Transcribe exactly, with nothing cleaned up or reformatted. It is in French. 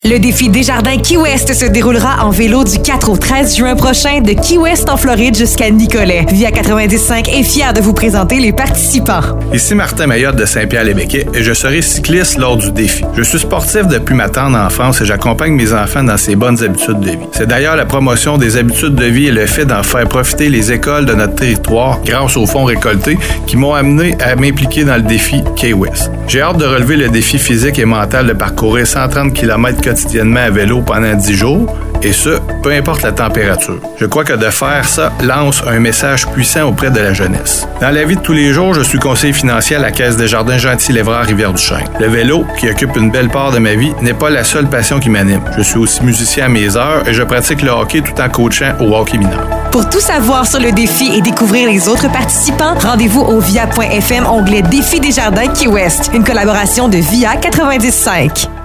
Le défi Desjardins Key West se déroulera en vélo du quatre au treize juin prochain de Key West en Floride jusqu'à Nicolet. Via quatre-vingt-dix cinq est fier de vous présenter les participants. Ici Martin Mayotte de Saint-Pierre-les-Béquets et je serai cycliste lors du défi. Je suis sportif depuis ma tendre enfance et j'accompagne mes enfants dans ces bonnes habitudes de vie. C'est d'ailleurs la promotion des habitudes de vie et le fait d'en faire profiter les écoles de notre territoire grâce aux fonds récoltés qui m'ont amené à m'impliquer dans le défi Key West. J'ai hâte de relever le défi physique et mental de parcourir cent trente kilomètres quotidiennement à vélo pendant dix jours, et ce, peu importe la température. Je crois que de faire ça lance un message puissant auprès de la jeunesse. Dans la vie de tous les jours, je suis conseiller financier à la Caisse des Jardins Gentil-Lévrard Rivière-du-Chêne. Le vélo, qui occupe une belle part de ma vie, n'est pas la seule passion qui m'anime. Je suis aussi musicien à mes heures et je pratique le hockey tout en coachant au hockey mineur. Pour tout savoir sur le défi et découvrir les autres participants, rendez-vous au via point f m onglet Défi Desjardins Key West, une collaboration de Via quatre-vingt-dix cinq.